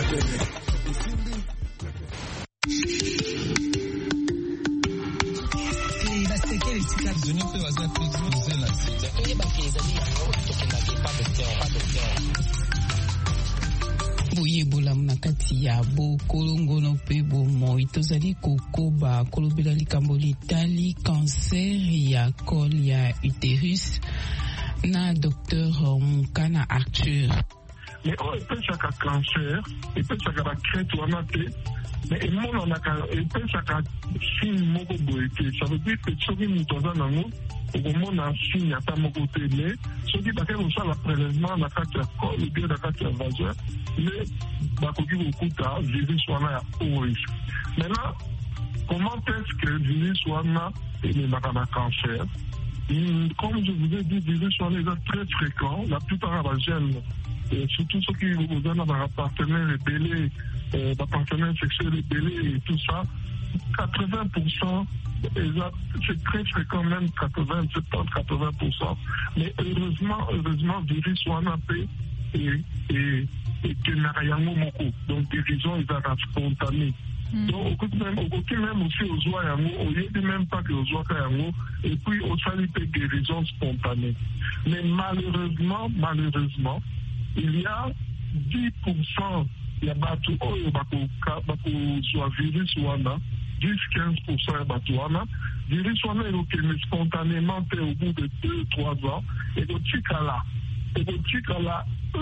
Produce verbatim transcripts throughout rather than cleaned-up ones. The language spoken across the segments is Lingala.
boyebola na kati ya bokolongono mpe bomoi tozali kokoba kolobela likambo litali cancer ya col ya uterus na docteur Mukana Arthur. Mais on epesaka cancer epesaka bacrete wana te mais emonanaka epesaka signe moko boye te. Ça veut dire que soki moto aza nango okomona signe ata moko te, mais soki bakei kosala prélèvement na kati ya col obie na kati ya vagin nde bakoki kokuta virus wana ya haut risque. Maintenant, comment est-ce que virus wana ememaka na cancer? Comme je vous ai dit, virus wana eza très fréquent. La plupart ya bagène, surtout ceux qui ont un partenaire rebellé, euh, partenaire sexuel rebellé et tout ça, quatre-vingts pour cent, c'est très fréquent, même quatre-vingts, soixante-dix, quatre-vingts pour cent. Mais heureusement, heureusement, virus wana pe et et et que n'ayango moko. Donc guérison ils sont spontanés. Mm. Donc au même au côté même aussi aux joies yango, au lieu de même pas que aux joies yango, et puis au salut de guérison spontanée. Mais malheureusement, malheureusement, il y a dix pour cent ya batu oyo bako bako soit virus wana, dix à quinze pour cent ya batu wana, virus wana est spontanément au bout de deux trois ans et au tikala et au tikala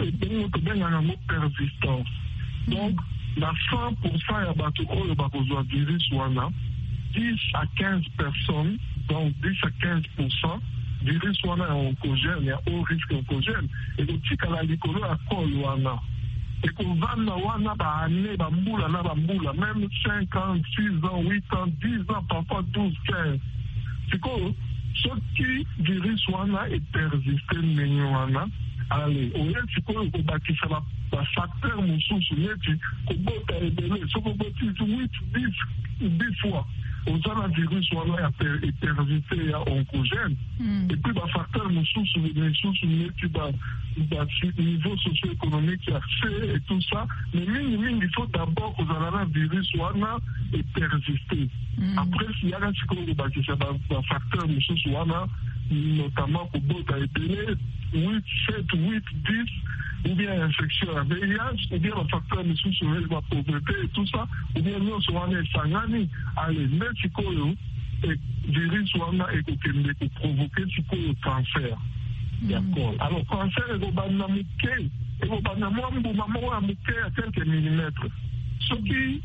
et persistance. Donc la cent pour cent ya batu oyo bako soit virus wana, dix à quinze personnes, donc dix à quinze pour cent virus wana ya oncogène, il y a haut risque oncogène et au tikala likolo ya col wana. Et qu'on va na ba bambula na bambula, même cinq ans, six ans, huit ans, dix ans, parfois douze, quinze. C'est quoi? Ce qui virus wana est persisté wana. Allez, au lieu c'est quoi au bâti ça va pas facteur mon sous neti ko bota ebele so ko boti huit dix dix fois. Aux gens virus wana est persisté ya oncogène. Et puis ba facteur mon sous les sous neti ba niveau socio-économique accès et tout ça, mais il faut d'abord que le virus wana et persister. Mm. Après, s'il y a un facteur de wana, notamment pour d'autres épilés, huit, sept, huit, dix, ou bien infection à V I H, ou bien un facteur de la pauvreté et tout ça, ou bien nous sommes sangani, allez, mais et virus wana et pour provoquer le cancer. D'accord. Alors, cancer est au banamouké, et au banamouambo, maman a mouké à quelques millimètres. Ce qui,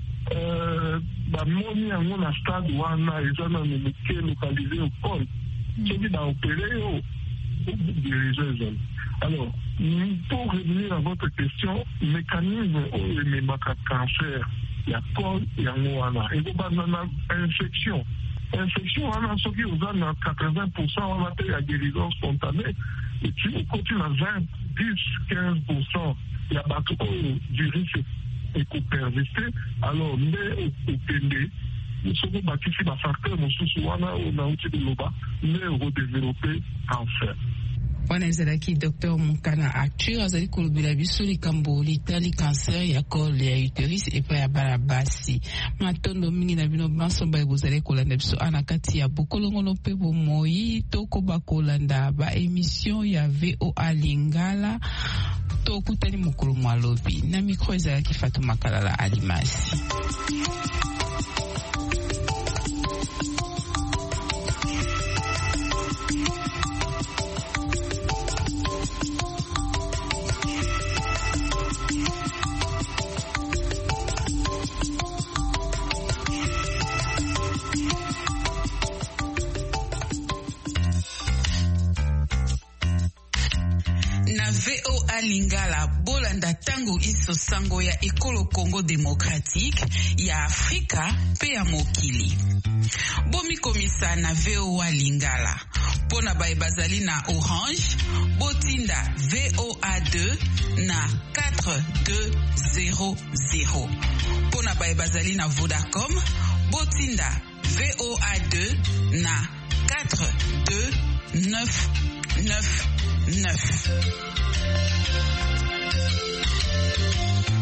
euh, bah, moni à mon stade où on a, ils ont un mouké localisé au col. Ce qui va opérer au, diriger les hommes. Alors, pour revenir à votre question, mécanisme où il y a un cancer, il y a col, il y a un et au banana infection. Infection, on a ce qui aux a quatre-vingts pour cent, on a fait la guérison spontanée. Et puis, on continue à vingt, dix, quinze pour cent, il y a battu au virus et qu'on persiste. Alors, mais au P N D, nous sommes bâtis sur la facteur, nous sommes on a outil de l'O B A, mais on redévelopper cancer. wana ezalaki docteur Mukana Arthur azali kolobela biso likambo litali cancer ya col ya uterus epai ya bana basi matondo mingi na bino bansomba ebozali kolanda biso ana kati ya bokolongono mpe bomoi tokoba kolanda ba émission ya V O A Lingala tokutani mokolo mwalobi na micro ezalaki Fatuma Kalala Alimasi. Lingala bolanda tango iso sango ya ekolo Congo démocratique ya Afrika pe ya mokili. Bomi komisa na V O A Lingala. Pona bae bazali na Orange, botinda V O A deux na quatre deux zéro zéro. Pona bae bazali na Vodacom, botinda V O A deux na quatre deux neuf neuf neuf.